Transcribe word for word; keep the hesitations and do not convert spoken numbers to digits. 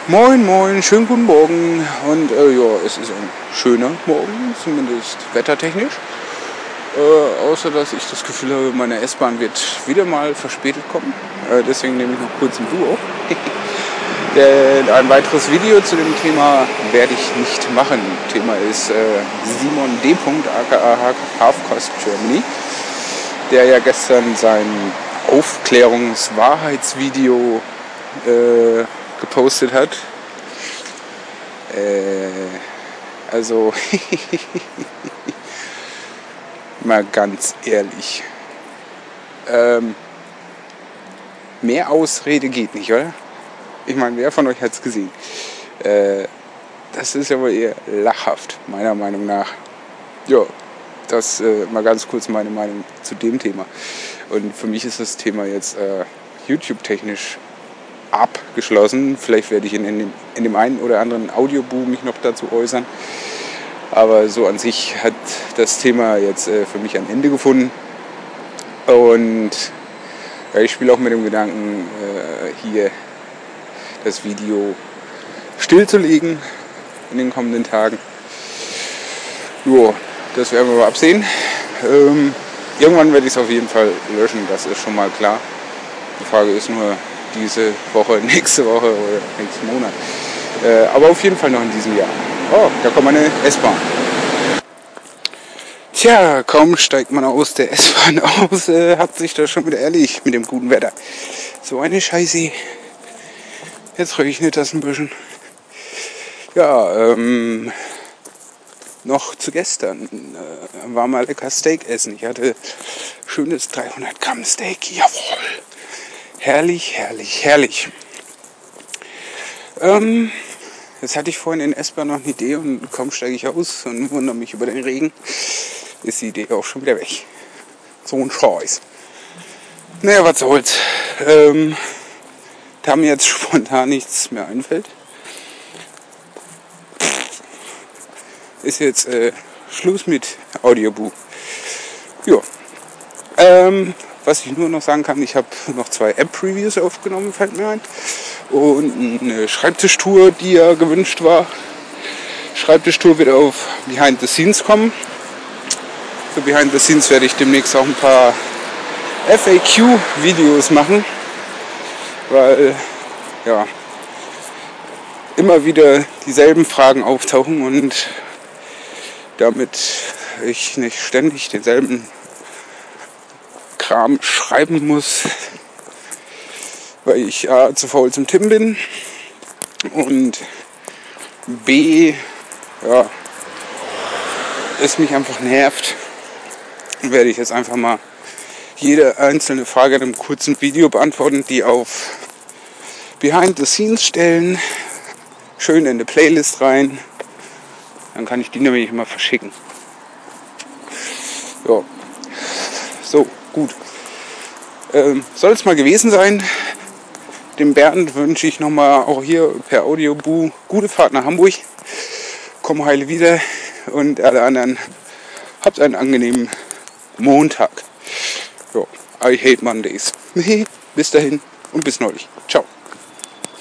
Moin moin, schönen guten Morgen und äh, ja, es ist ein schöner Morgen, zumindest wettertechnisch. Äh, außer dass ich das Gefühl habe, meine S-Bahn wird wieder mal verspätet kommen. Äh, deswegen nehme ich noch kurz ein Du auf. Denn ein weiteres Video zu dem Thema werde ich nicht machen. Thema ist äh, Simon D. aka Halfcost Germany, der ja gestern sein Aufklärungs-Wahrheitsvideo äh, gepostet hat. Äh, also mal ganz ehrlich. Ähm, mehr Ausrede geht nicht, oder? Ich meine, wer von euch hat es gesehen? Äh, das ist ja wohl eher lachhaft, meiner Meinung nach. Ja, das äh, mal ganz kurz meine Meinung zu dem Thema. Und für mich ist das Thema jetzt äh, YouTube-technisch abgeschlossen. Vielleicht werde ich in, in, dem, in dem einen oder anderen Audioboom mich noch dazu äußern. Aber so an sich hat das Thema jetzt äh, für mich ein Ende gefunden. Und ja, ich spiele auch mit dem Gedanken, äh, hier das Video stillzulegen in den kommenden Tagen. Jo, das werden wir mal absehen. Ähm, irgendwann werde ich es auf jeden Fall löschen, das ist schon mal klar. Die Frage ist nur, diese Woche, nächste Woche oder nächsten Monat. Äh, aber auf jeden Fall noch in diesem Jahr. Oh, da kommt meine S-Bahn. Tja, kaum steigt man aus der S-Bahn aus, äh, hat sich das schon wieder erledigt mit dem guten Wetter. So eine Scheiße. Jetzt regnet das ein bisschen. Ja, ähm, noch zu gestern äh, war mal lecker Steak essen. Ich hatte schönes dreihundert Gramm Steak. Jawohl. Herrlich, herrlich, herrlich. Ähm, jetzt hatte ich vorhin in S-Bahn noch eine Idee und kaum steige ich aus und wundere mich über den Regen, ist die Idee auch schon wieder weg. So ein Scheiß. Naja, was soll's. Ähm, da mir jetzt spontan nichts mehr einfällt, ist jetzt äh, Schluss mit Audioboo. Ja. Ähm, was ich nur noch sagen kann, ich habe noch zwei App-Reviews aufgenommen, fällt mir ein. Und eine Schreibtischtour, die ja gewünscht war. Schreibtischtour wird auf Behind the Scenes kommen. Für Behind the Scenes werde ich demnächst auch ein paar F A Q-Videos machen. Weil, ja, immer wieder dieselben Fragen auftauchen und damit ich nicht ständig denselben Kram schreiben muss, weil ich A, zu faul zum Tippen bin und B, ja, es mich einfach nervt, werde ich jetzt einfach mal jede einzelne Frage in einem kurzen Video beantworten, die auf Behind the Scenes stellen, schön in eine Playlist rein, dann kann ich die nämlich immer verschicken. Ja, so. Gut, ähm, soll es mal gewesen sein. Dem Bernd wünsche ich nochmal auch hier per Audioboo gute Fahrt nach Hamburg. Komm heile wieder und alle anderen habt einen angenehmen Montag. Jo, I hate Mondays. Bis dahin und bis neulich. Ciao.